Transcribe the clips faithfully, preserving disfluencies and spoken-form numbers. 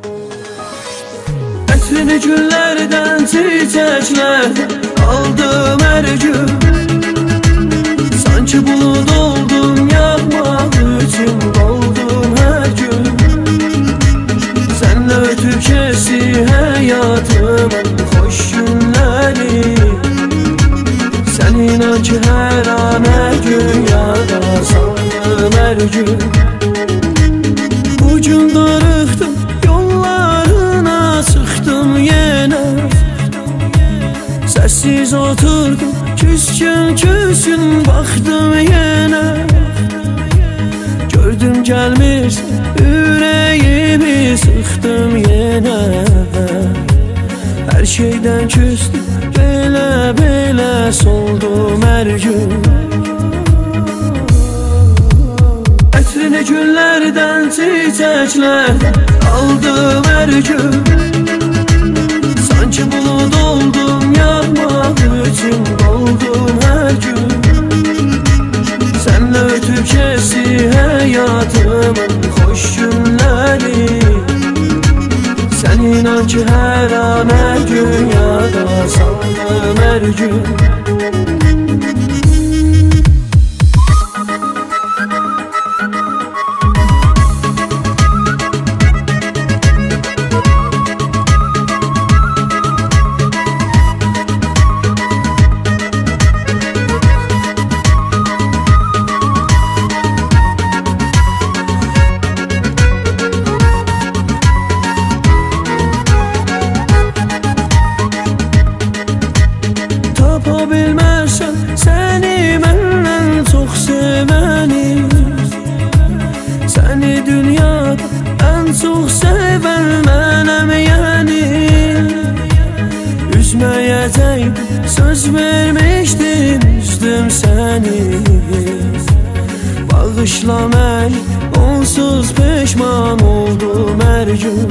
Ətrini güllərdən, çiçəklərdən aldım hər gün. Sanki bulud oldum, yağmaq üçün doldum hər gün. Sənlə ötüb keçdi həyatımın xoş günləri. Sən inan ki hər an, hər gün yada saldım hər gün. Bugün darıxdım, yollarına çıxdım yenə. Səssiz oturdum, küskün küskün baxdım yenə. Gördüm gəlmirsən, ürəyimi sıxdım yenə. Hər şeydən küstüm, belə-belə soldum hər gün. Ətrini güllərdən, çiçəklərdən aldım hər gün. Sanki bulud oldum, yağmaq üçün doldum hər gün. Sənlə ötüb keçdi həyatımın xoş günləri. Sən inan ki hər an, hər gün yada saldım hər gün. Tapa bilməsən səni məndən çox sevəni. Səni dünyada ən çox sevən mənəm yəni. Üzməyəcəkdim, söz vermişdim, üzdüm səni. Bağışla məni, onsuz peşman oldum hər gün.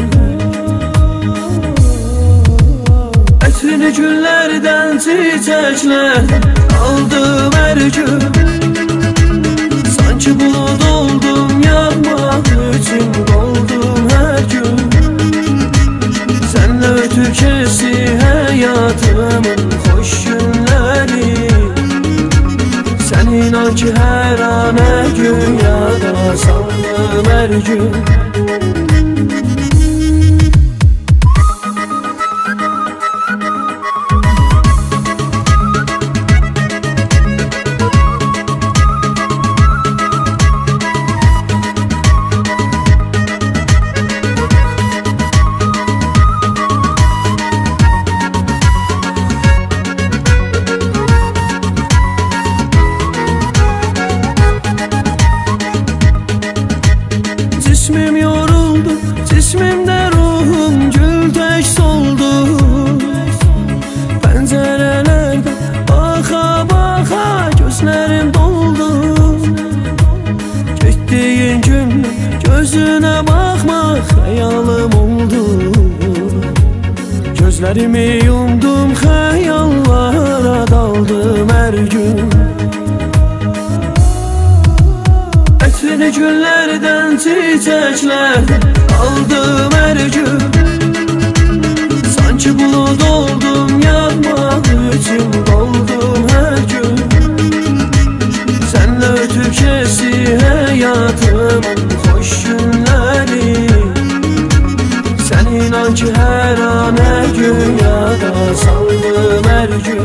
Ətrini güllərdən, çiçəklərdən aldım hər gün. Sanki bulud oldum, yağmaq üçün doldum hər gün. Sənlə ötüb keçdi həyatımın xoş günləri. Sən inan ki hər an, hər gün yada saldım hər gün. Cismim yoruldu, cismimdə ruhum gül tək soldu. Pəncərələrdə baxa-baxa gözlərim doldu. Getdiyin gün gözünə baxmaq xəyalım oldu. Gözlərimi yumdum, xəyallara daldım hər gün. Ətrini güllərdən, çiçəklərdən aldım hər gün. Sanki bulud oldum, yağmaq üçün doldum hər gün. Sənlə ötüb keçdi həyatımın xoş günləri. Sən inan ki hər an, hər gün yada saldım hər gün.